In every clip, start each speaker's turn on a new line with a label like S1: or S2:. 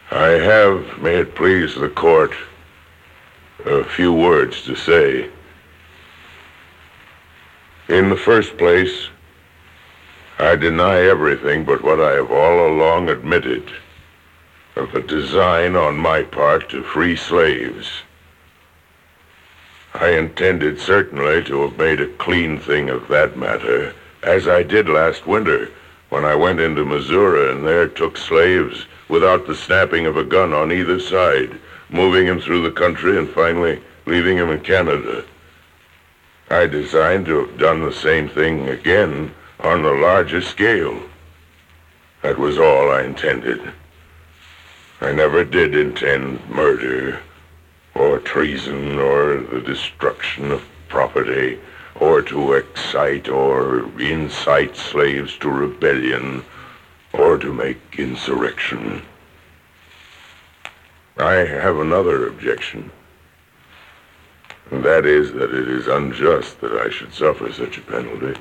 S1: I have, may it please the court, a few words to say. In the first place, I deny everything but what I have all along admitted of a design on my part to free slaves. I intended certainly to have made a clean thing of that matter, as I did last winter when I went into Missouri and there took slaves without the snapping of a gun on either side, moving them through the country and finally leaving them in Canada. I designed to have done the same thing again on a larger scale. That was all I intended. I never did intend murder or treason or the destruction of property or to excite or incite slaves to rebellion or to make insurrection. I have another objection, and that is that it is unjust that I should suffer such a penalty.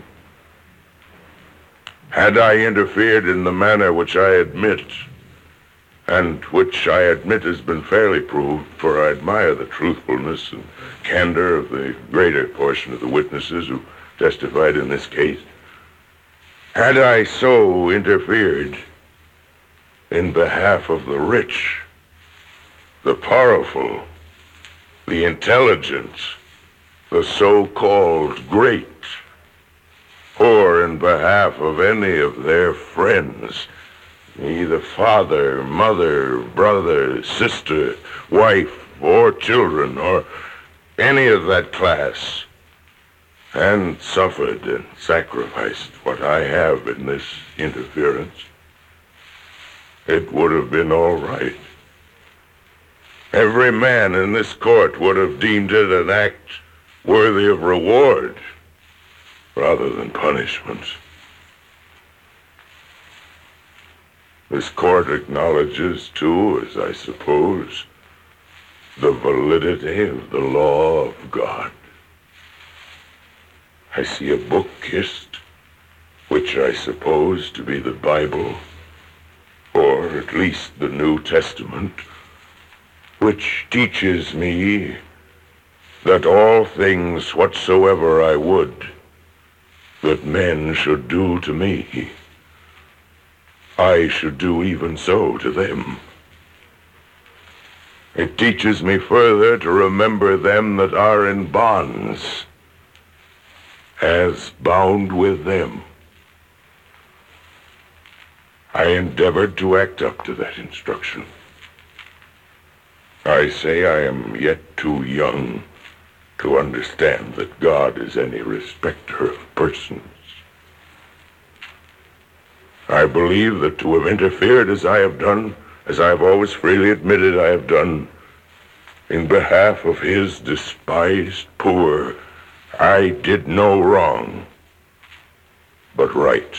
S1: Had I interfered in the manner which I admit, and which I admit has been fairly proved, for I admire the truthfulness and candor of the greater portion of the witnesses who testified in this case, had I so interfered in behalf of the rich, the powerful, the intelligent, the so-called great, or in behalf of any of their friends, either father, mother, brother, sister, wife, or children, or any of that class, and suffered and sacrificed what I have in this interference, it would have been all right. Every man in this court would have deemed it an act worthy of reward rather than punishment. This court acknowledges, too, as I suppose, the validity of the law of God. I see a book kissed, which I suppose to be the Bible, or at least the New Testament, which teaches me that all things whatsoever I would that men should do to me, I should do even so to them. It teaches me further to remember them that are in bonds, as bound with them. I endeavored to act up to that instruction. I say I am yet too young to understand that God is any respecter of persons. I believe that to have interfered as I have done, as I have always freely admitted I have done, in behalf of his despised poor, I did no wrong, but right.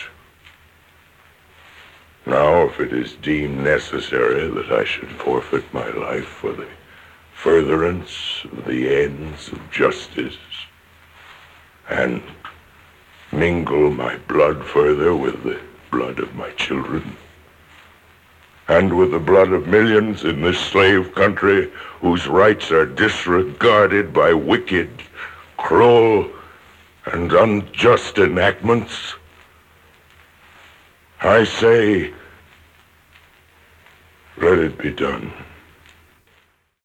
S1: Now, if it is deemed necessary that I should forfeit my life for the furtherance of the ends of justice, and mingle my blood further with the blood of my children, and with the blood of millions in this slave country whose rights are disregarded by wicked, cruel, and unjust enactments, I say, let it be done.